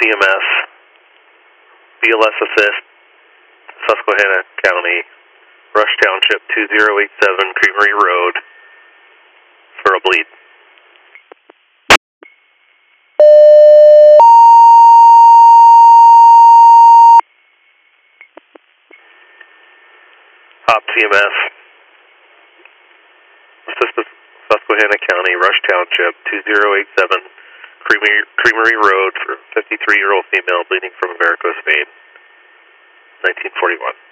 EMS, BLS Assist, Susquehanna County, Rush Township 2087 Creamery Road for a bleed. Ops EMS, Assist Susquehanna County, Rush Township 2087 Creamery Road for a 53-year-old female bleeding from a varicose vein, 1941.